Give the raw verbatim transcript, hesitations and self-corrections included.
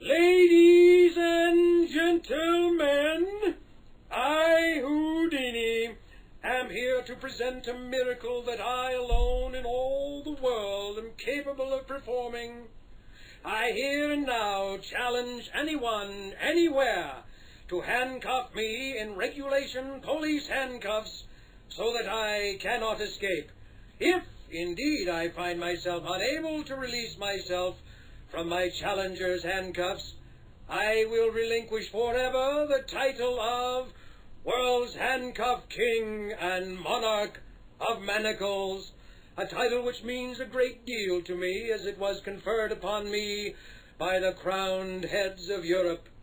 Ladies and gentlemen, I, Houdini, am here to present a miracle that I alone in all the world am capable of performing. I here and now challenge anyone, anywhere, to handcuff me in regulation police handcuffs so that I cannot escape. If, indeed, I find myself unable to release myself from my challenger's handcuffs, I will relinquish forever the title of World's Handcuff King and Monarch of Manacles, a title which means a great deal to me as it was conferred upon me by the crowned heads of Europe.